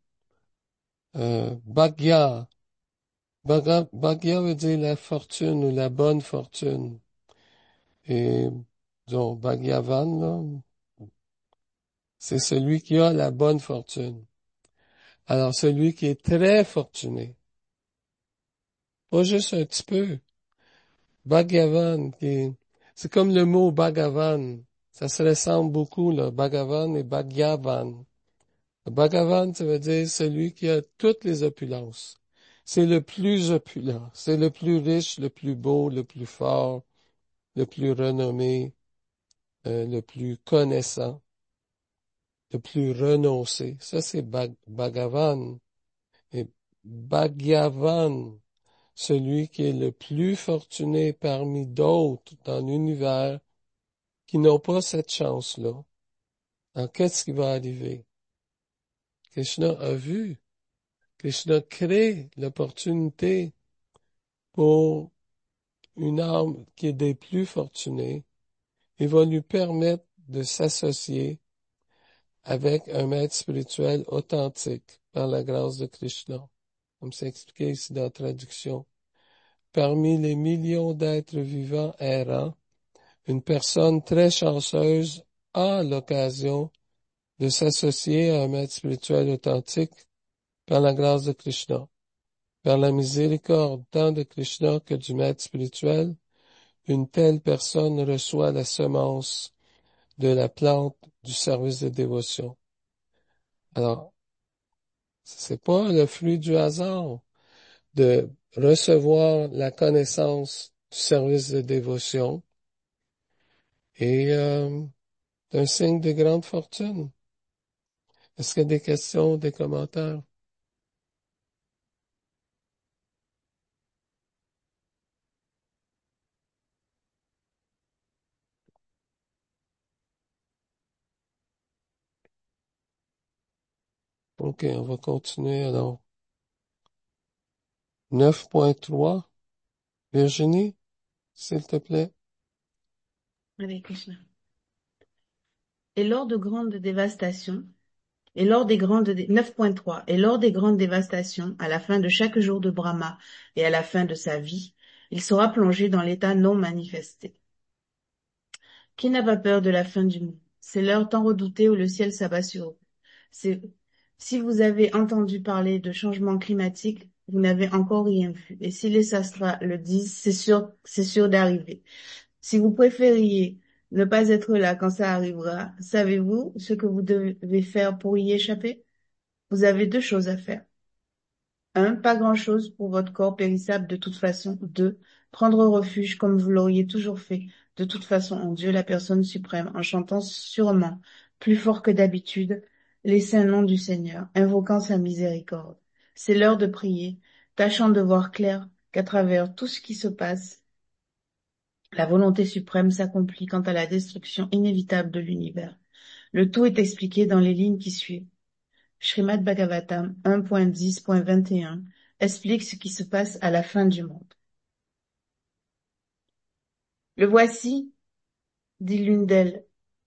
Speaker 1: Bhagya. Bhagya veut dire la fortune ou la bonne fortune. Et, disons, Bhagyavan, là, c'est celui qui a la bonne fortune. Alors, celui qui est très fortuné. Pas juste un petit peu. Bhagavan, c'est comme le mot Bhagavan. Ça se ressemble beaucoup, là. Bhagavan et Bhagyavan. Bhagavan, ça veut dire celui qui a toutes les opulences. C'est le plus opulent. C'est le plus riche, le plus beau, le plus fort, le plus renommé, le plus connaissant, le plus renoncé. Ça, c'est Bhagavan. Et Bhagyavan, celui qui est le plus fortuné parmi d'autres dans l'univers qui n'ont pas cette chance-là. Alors, qu'est-ce qui va arriver? Krishna a vu. Krishna crée l'opportunité pour une âme qui est des plus fortunées, il va lui permettre de s'associer avec un maître spirituel authentique par la grâce de Krishna, comme c'est expliqué ici dans la traduction. Parmi les millions d'êtres vivants errants, une personne très chanceuse a l'occasion de s'associer à un maître spirituel authentique par la grâce de Krishna. Par la miséricorde tant de Krishna que du maître spirituel, une telle personne reçoit la semence de la plante du service de dévotion. Alors, c'est pas le fruit du hasard de recevoir la connaissance du service de dévotion et un signe de grande fortune. Est-ce qu'il y a des questions, des commentaires? OK, on va continuer alors. 9.3. Virginie, s'il te plaît.
Speaker 2: Hare Krishna. Et lors de grandes dévastations, et lors des grandes 9.3, et lors des grandes dévastations, à la fin de chaque jour de Brahma et à la fin de sa vie, il sera plongé dans l'état non manifesté. Qui n'a pas peur de la fin du monde? C'est l'heure tant redoutée où le ciel s'abat sur eux. C'est- Si vous avez entendu parler de changement climatique, vous n'avez encore rien vu. Et si les sastras le disent, c'est sûr d'arriver. Si vous préfériez ne pas être là quand ça arrivera, savez-vous ce que vous devez faire pour y échapper? Vous avez deux choses à faire. Un, pas grand-chose pour votre corps périssable de toute façon. Deux, prendre refuge comme vous l'auriez toujours fait, de toute façon en Dieu, la personne suprême, en chantant sûrement, plus fort que d'habitude, les saints noms du Seigneur, invoquant sa miséricorde. C'est l'heure de prier, tâchant de voir clair qu'à travers tout ce qui se passe, la volonté suprême s'accomplit quant à la destruction inévitable de l'univers. Le tout est expliqué dans les lignes qui suivent. Srimad Bhagavatam 1.10.21 explique ce qui se passe à la fin du monde. Le voici, dit l'une d'elles,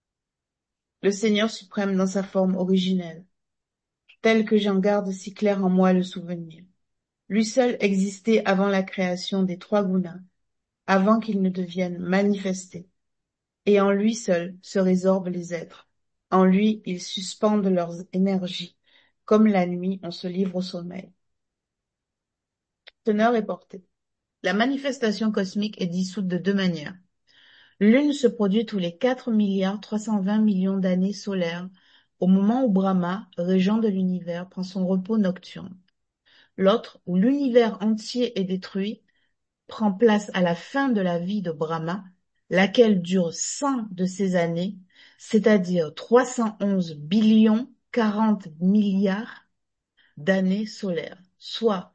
Speaker 2: le Seigneur suprême dans sa forme originelle, tel que j'en garde si clair en moi le souvenir. Lui seul existait avant la création des trois gunas, avant qu'ils ne deviennent manifestés. Et en lui seul se résorbent les êtres. En lui, ils suspendent leurs énergies. Comme la nuit, on se livre au sommeil. Teneur et portée. La manifestation cosmique est dissoute de deux manières. L'une se produit tous les 4,320 milliards d'années solaires, au moment où Brahma, régent de l'univers, prend son repos nocturne. L'autre, où l'univers entier est détruit, prend place à la fin de la vie de Brahma, laquelle dure 100 de ces années, c'est-à-dire 311 billions 40 milliards d'années solaires, soit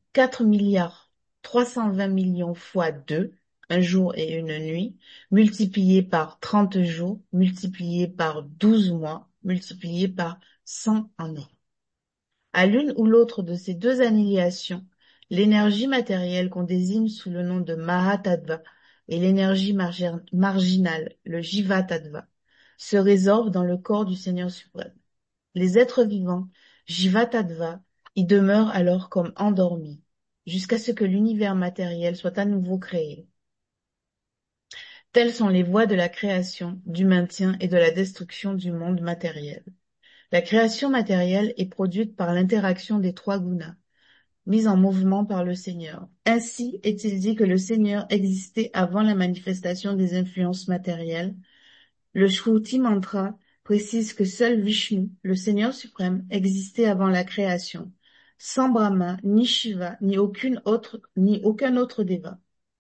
Speaker 2: 4,320 milliards fois 2, un jour et une nuit, multiplié par 30 jours, multiplié par 12 mois, multiplié par 100 ans. À l'une ou l'autre de ces deux annihilations, l'énergie matérielle qu'on désigne sous le nom de Mahatattva et l'énergie marginale, le Jiva-tattva, se résorbent dans le corps du Seigneur suprême. Les êtres vivants, Jiva-tattva, y demeurent alors comme endormis, jusqu'à ce que l'univers matériel soit à nouveau créé. Telles sont les voies de la création, du maintien et de la destruction du monde matériel. La création matérielle est produite par l'interaction des trois gunas, mise en mouvement par le Seigneur. Ainsi est-il dit que le Seigneur existait avant la manifestation des influences matérielles. Le Shruti Mantra précise que seul Vishnu, le Seigneur suprême, existait avant la création, sans Brahma, ni Shiva, ni aucun autre Deva.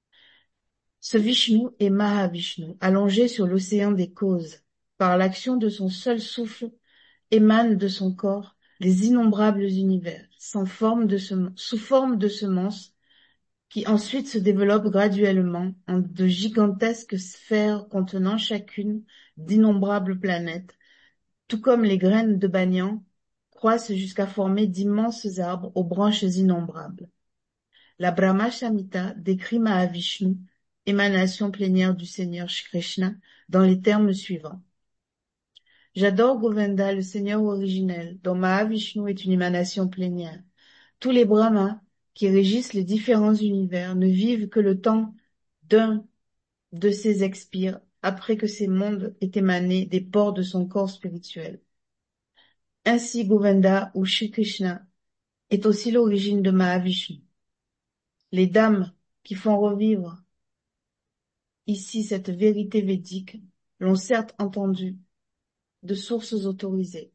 Speaker 2: Ce Vishnu est Mahavishnu, allongé sur l'océan des causes. Par l'action de son seul souffle, émanent de son corps les innombrables univers, sous forme de semences, qui ensuite se développent graduellement en de gigantesques sphères contenant chacune d'innombrables planètes, tout comme les graines de banyan croissent jusqu'à former d'immenses arbres aux branches innombrables. La Brahma Samhita décrit Mahavishnu émanation plénière du Seigneur Shri Krishna, dans les termes suivants. J'adore Govinda, le Seigneur originel, dont Mahavishnu est une émanation plénière. Tous les brahmas qui régissent les différents univers ne vivent que le temps d'un de ces expire après que ces mondes aient émané des pores de son corps spirituel. Ainsi, Govinda ou Shri Krishna est aussi l'origine de Mahavishnu. Les dames qui font revivre ici cette vérité védique l'ont certes entendu de sources autorisées.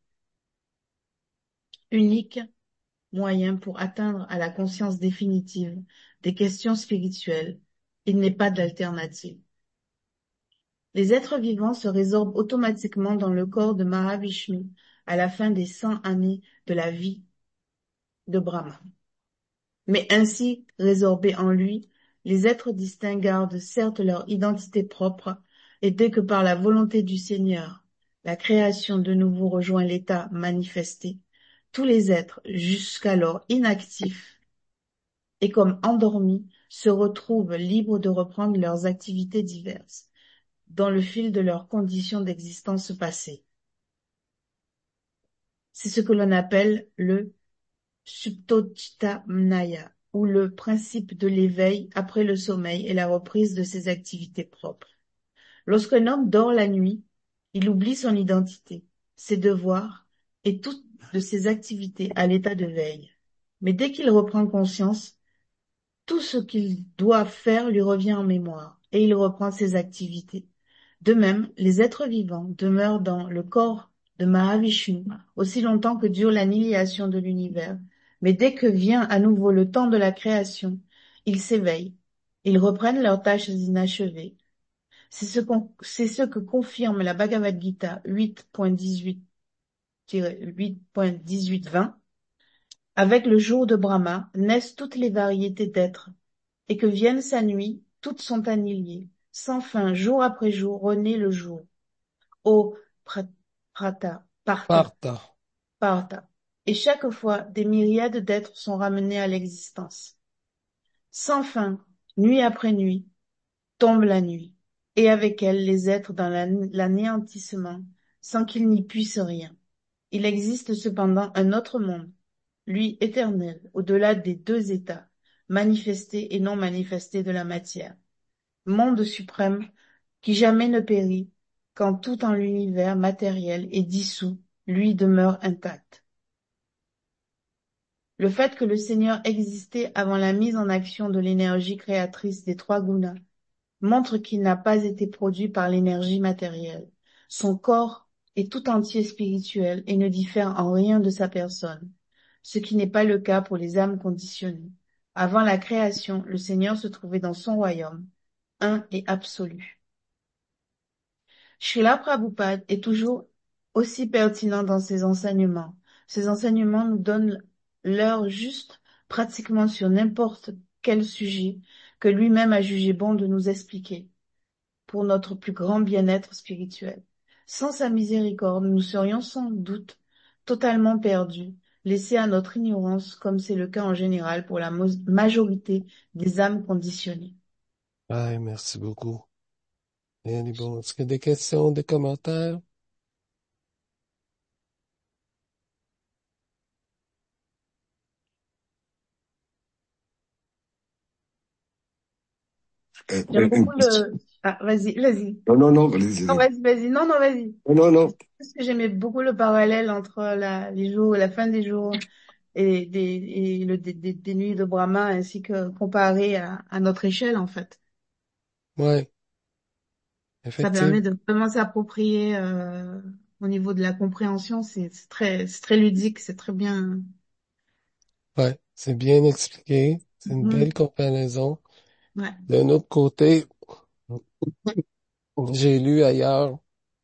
Speaker 2: Unique moyen pour atteindre à la conscience définitive des questions spirituelles, il n'est pas d'alternative. Les êtres vivants se résorbent automatiquement dans le corps de Mahavishnu à la fin des 100 années de la vie de Brahma. Mais ainsi résorbés en lui, les êtres distincts gardent certes leur identité propre, et dès que par la volonté du Seigneur, la création de nouveau rejoint l'état manifesté, tous les êtres, jusqu'alors inactifs et comme endormis, se retrouvent libres de reprendre leurs activités diverses, dans le fil de leurs conditions d'existence passées. C'est ce que l'on appelle le Suptochitamnaya, ou le principe de l'éveil après le sommeil et la reprise de ses activités propres. Lorsqu'un homme dort la nuit, il oublie son identité, ses devoirs et toutes de ses activités à l'état de veille. Mais dès qu'il reprend conscience, tout ce qu'il doit faire lui revient en mémoire et il reprend ses activités. De même, les êtres vivants demeurent dans le corps de Mahavishnu aussi longtemps que dure l'annihilation de l'univers. Mais dès que vient à nouveau le temps de la création, ils s'éveillent. Ils reprennent leurs tâches inachevées. C'est ce que confirme la Bhagavad Gita 8.18-8.18-20. Avec le jour de Brahma naissent toutes les variétés d'êtres, et que vienne sa nuit, toutes sont annihilées. Sans fin, jour après jour, renaît le jour. Ô Prata,
Speaker 1: Partha.
Speaker 2: Partha. Et chaque fois, des myriades d'êtres sont ramenés à l'existence. Sans fin, nuit après nuit, tombe la nuit, et avec elle les êtres dans l'anéantissement, sans qu'ils n'y puissent rien. Il existe cependant un autre monde, lui éternel, au-delà des deux états, manifesté et non manifesté de la matière. Monde suprême qui jamais ne périt, quand tout en l'univers matériel est dissous, lui demeure intact. Le fait que le Seigneur existait avant la mise en action de l'énergie créatrice des trois gunas montre qu'il n'a pas été produit par l'énergie matérielle. Son corps est tout entier spirituel et ne diffère en rien de sa personne, ce qui n'est pas le cas pour les âmes conditionnées. Avant la création, le Seigneur se trouvait dans son royaume, un et absolu. Srila Prabhupada est toujours aussi pertinent dans ses enseignements. Ses enseignements nous donnent l'heure juste pratiquement sur n'importe quel sujet que lui-même a jugé bon de nous expliquer pour notre plus grand bien-être spirituel. Sans sa miséricorde, nous serions sans doute totalement perdus, laissés à notre ignorance, comme c'est le cas en général pour la majorité des âmes conditionnées.
Speaker 1: Ouais, merci beaucoup. Bien, bon. Est-ce qu'il y a des questions, des commentaires?
Speaker 2: J'aime beaucoup
Speaker 4: Une question.
Speaker 2: le... Ah, vas-y.
Speaker 4: Non, allez-y,
Speaker 2: Non,
Speaker 4: allez-y.
Speaker 2: vas-y. Non, vas-y.
Speaker 4: Non.
Speaker 2: Parce que j'aimais beaucoup le parallèle entre les jours, la fin des jours et des nuits de Brahma, ainsi que comparé à notre échelle, en fait.
Speaker 1: Ouais,
Speaker 2: Ça
Speaker 1: effectivement.
Speaker 2: permet de vraiment s'approprier au niveau de la compréhension. C'est très ludique, c'est très bien.
Speaker 1: Ouais, c'est bien expliqué. C'est une
Speaker 2: Mhm.
Speaker 1: belle comparaison.
Speaker 2: Ouais.
Speaker 1: D'un autre côté, j'ai lu ailleurs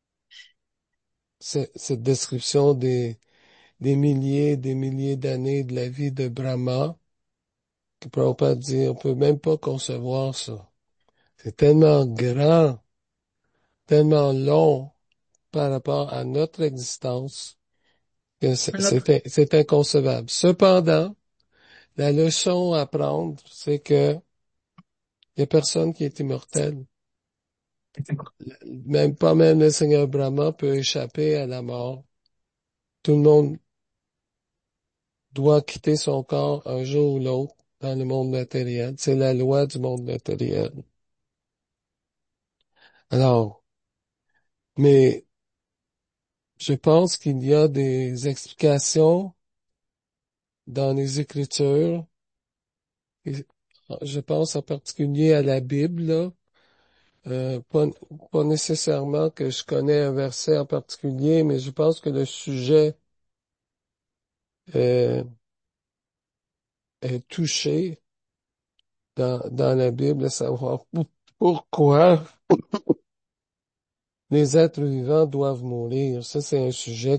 Speaker 1: cette description des milliers et des milliers d'années de la vie de Brahma, que Prabhupada dit, on peut même pas concevoir ça. C'est tellement grand, tellement long par rapport à notre existence que
Speaker 2: Notre,
Speaker 1: c'est inconcevable. Cependant, la leçon à prendre, c'est que Il y a personne qui est immortel. Pas même le Seigneur Brahma peut échapper à la mort. Tout le monde doit quitter son corps un jour ou l'autre dans le monde matériel. C'est la loi du monde matériel. Alors, mais je pense qu'il y a des explications dans les Écritures. Et je pense en particulier à la Bible, là. Pas, pas nécessairement que je connais un verset en particulier, mais je pense que le sujet est, est touché dans la Bible, à savoir pourquoi les êtres vivants doivent mourir. Ça, c'est un sujet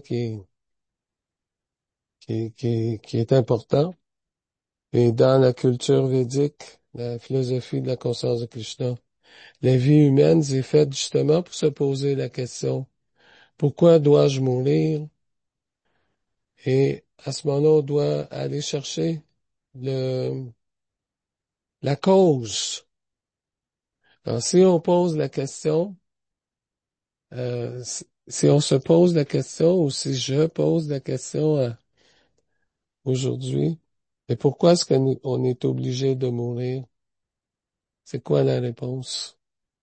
Speaker 1: qui est important. Et dans la culture védique, la philosophie de la conscience de Krishna, la vie humaine est faite justement pour se poser la question, pourquoi dois-je mourir? Et à ce moment-là, on doit aller chercher le, la cause. Alors, si on pose la question, si on se pose la question, ou si je pose la question aujourd'hui, et pourquoi est-ce qu'on est obligé de mourir? C'est quoi la réponse?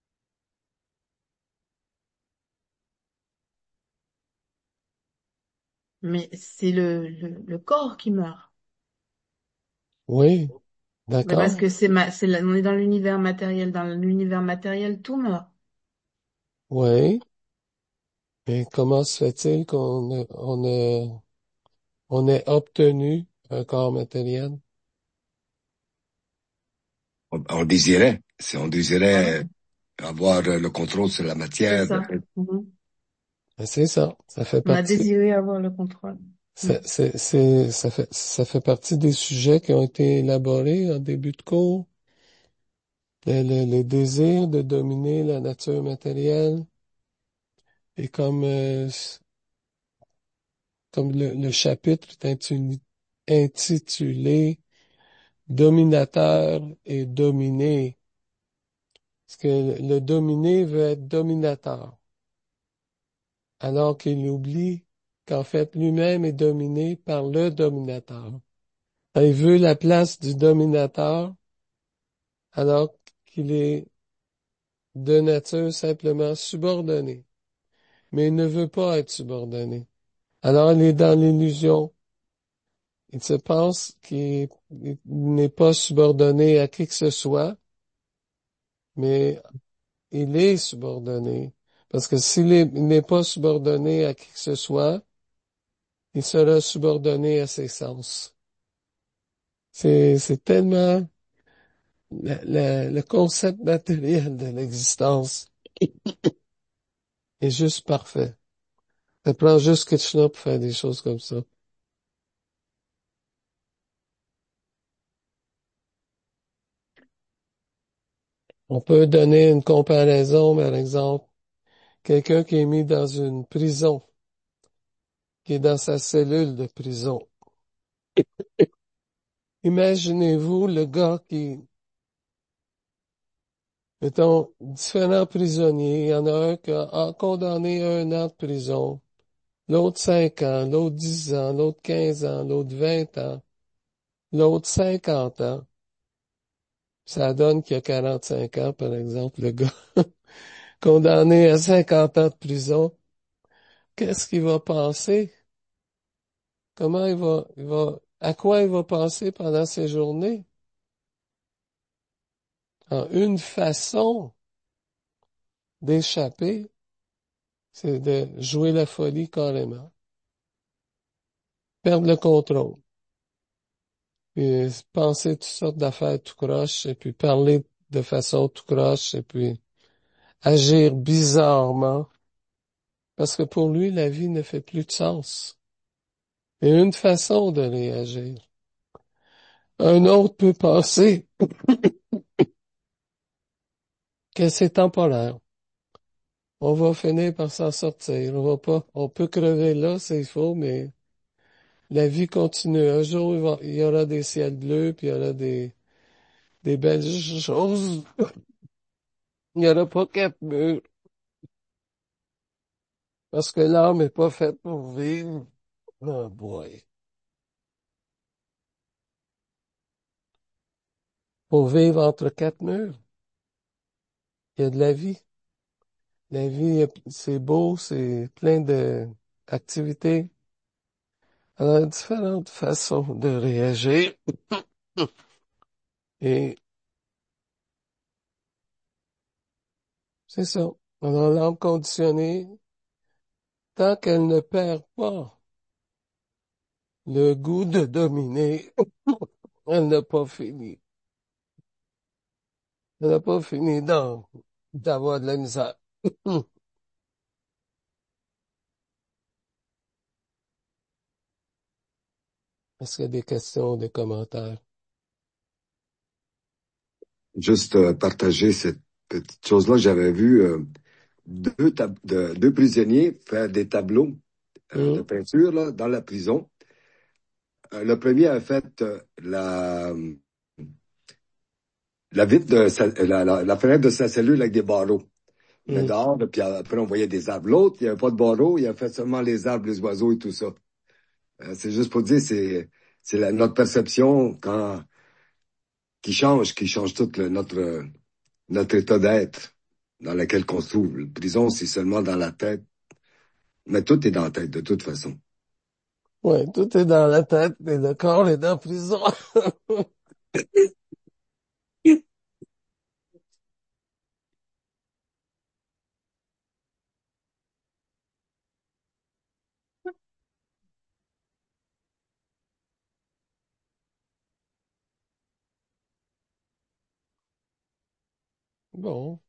Speaker 2: Mais c'est le corps qui meurt.
Speaker 1: Oui,
Speaker 2: Mais parce
Speaker 1: d'accord?
Speaker 2: que on est dans l'univers matériel. Dans l'univers matériel, tout meurt.
Speaker 1: Oui. Et comment se fait-il on ait obtenu un corps matériel?
Speaker 4: On désirait, si on
Speaker 2: Voilà,
Speaker 4: désirait avoir le contrôle sur la
Speaker 2: c'est
Speaker 4: matière.
Speaker 2: ça. Mhm.
Speaker 1: Ben, c'est ça. Ça fait
Speaker 2: On a
Speaker 1: partie.
Speaker 2: désiré avoir le contrôle. Mm.
Speaker 1: Ça fait partie des sujets qui ont été élaborés en début de cours. Le désir de dominer la nature matérielle. Et comme le chapitre est intitulé Dominateur et dominé. Parce que le dominé veut être dominateur. Alors qu'il oublie qu'en fait lui-même est dominé par le dominateur. Il veut la place du dominateur alors qu'il est de nature simplement subordonné. Mais il ne veut pas être subordonné. Alors il est dans l'illusion. Il se pense qu'il n'est pas subordonné à qui que ce soit, mais il est subordonné. Parce que il n'est pas subordonné à qui que ce soit, il sera subordonné à ses sens. C'est tellement le concept matériel de l'existence est juste parfait. Ça prend juste Krishna pour faire des choses comme ça. On peut donner une comparaison, par exemple, quelqu'un qui est mis dans une prison, qui est dans sa cellule de prison. Imaginez-vous le gars qui, mettons, différents prisonniers, il y en a un qui a condamné 1 an de prison, l'autre 5 ans, l'autre 10 ans, l'autre 15 ans, l'autre 20 ans, l'autre 50 ans. Ça donne qu'il y a 45 ans, par exemple, le gars condamné à 50 ans de prison. Qu'est-ce qu'il va penser? Comment à quoi il va penser pendant ces journées? Une façon d'échapper, c'est de jouer la folie carrément, perdre le contrôle, puis penser toutes sortes d'affaires tout croche, et puis parler de façon tout croche, et puis agir bizarrement, parce que pour lui, la vie ne fait plus de sens. Et une façon de réagir. Un autre peut penser que c'est temporaire. On va finir par s'en sortir. On peut crever là, c'est faux, mais la vie continue. Un jour, il y aura des ciels bleus, puis il y aura des belles choses. Il n'y aura pas 4 murs. Parce que l'âme n'est pas faite pour vivre. Oh boy. Pour vivre entre 4 murs. Il y a de la vie. La vie, c'est beau, c'est plein d'activités. Alors, différentes façons de réagir. Et c'est ça. Alors, l'âme conditionnée, tant qu'elle ne perd pas le goût de dominer, elle n'a pas fini. Elle n'a pas fini d'avoir de la misère. Est-ce qu'il y a des questions, des commentaires?
Speaker 4: Juste partager cette petite chose-là. J'avais vu deux prisonniers faire des tableaux de peinture là, dans la prison. Le premier a fait la vitre la fenêtre de sa cellule avec des barreaux. Mais dehors, là, puis après on voyait des arbres. L'autre, il n'y avait pas de barreaux, il a fait seulement les arbres, les oiseaux et tout ça. C'est juste pour dire, c'est notre perception qui change tout notre état d'être dans lequel on se trouve. La prison, c'est seulement dans la tête. Mais tout est dans la tête, de toute façon.
Speaker 1: Ouais, tout est dans la tête et le corps est dans la prison. Bon.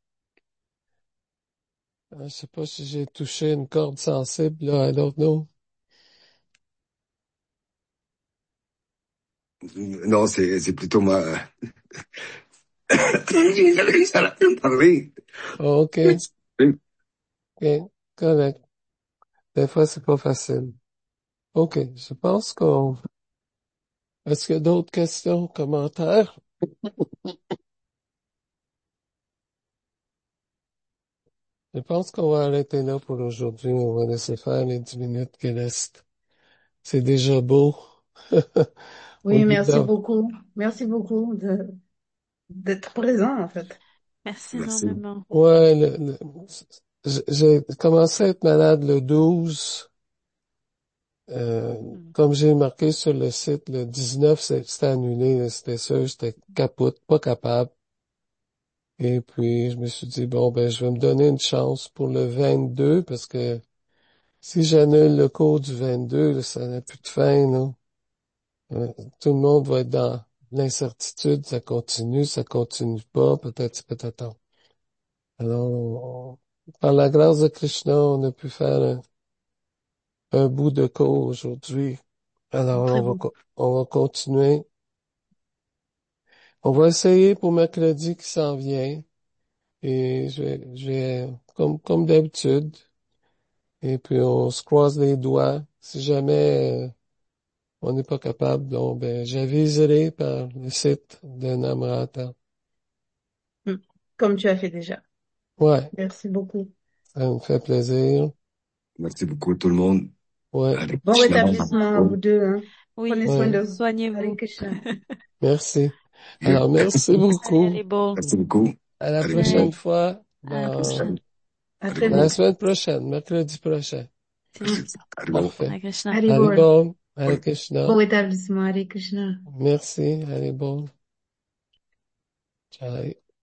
Speaker 1: Je sais pas si j'ai touché une corde sensible, là, I don't know.
Speaker 4: Non, c'est plutôt ma... Ça l'a parlé.
Speaker 1: OK. OK. Correct. Des fois, c'est pas facile. OK. Je pense est-ce qu'il y a d'autres questions, commentaires? Je pense qu'on va arrêter là pour aujourd'hui. On va laisser faire les 10 minutes qui restent. C'est déjà beau. Au
Speaker 2: Oui,
Speaker 1: lieu
Speaker 2: merci beaucoup. Merci beaucoup d'être présent, en fait.
Speaker 3: Merci
Speaker 4: Merci.
Speaker 3: énormément.
Speaker 1: Ouais, j'ai commencé à être malade le 12. Comme j'ai marqué sur le site, le 19, c'était annulé, c'était sûr, j'étais capote, pas capable. Et puis, je me suis dit, bon, ben, je vais me donner une chance pour le 22, parce que si j'annule le cours du 22, là, ça n'a plus de fin, là. Tout le monde va être dans l'incertitude, ça continue pas, peut-être. Alors, par la grâce de Krishna, on a pu faire un bout de cours aujourd'hui. Alors,
Speaker 2: Très bon.
Speaker 1: on va continuer. On va essayer pour mercredi qui s'en vient. Et comme d'habitude. Et puis, on se croise les doigts. Si jamais on n'est pas capable, donc, ben, j'aviserai par le site de Namrata.
Speaker 2: Mm. Comme tu as fait déjà.
Speaker 1: Ouais,
Speaker 2: Merci beaucoup.
Speaker 1: ça me fait plaisir.
Speaker 4: Merci beaucoup tout le monde.
Speaker 1: Ouais,
Speaker 4: Allez,
Speaker 2: Bon
Speaker 4: Krishna.
Speaker 2: rétablissement à vous deux, hein.
Speaker 3: Oui,
Speaker 2: Prenez soin
Speaker 1: ouais,
Speaker 2: de vous. Hare
Speaker 3: soignez-vous.
Speaker 2: Krishna.
Speaker 1: merci. Alors, merci
Speaker 3: Allez,
Speaker 1: beaucoup.
Speaker 3: allez, bon.
Speaker 4: Merci beaucoup.
Speaker 1: À la
Speaker 4: Allez,
Speaker 1: prochaine
Speaker 3: Bye.
Speaker 1: fois.
Speaker 3: À la
Speaker 1: Bon,
Speaker 3: prochaine.
Speaker 2: À très
Speaker 1: la
Speaker 2: vite.
Speaker 1: semaine prochaine, mercredi prochain.
Speaker 3: C'est
Speaker 2: Mm.
Speaker 3: bon.
Speaker 4: Allez,
Speaker 1: Parfait.
Speaker 3: Hare Krishna.
Speaker 2: Haribol.
Speaker 1: Haribol, Hare Krishna.
Speaker 2: Bon rétablissement. Hare Krishna.
Speaker 1: Merci, Haribol. Ciao.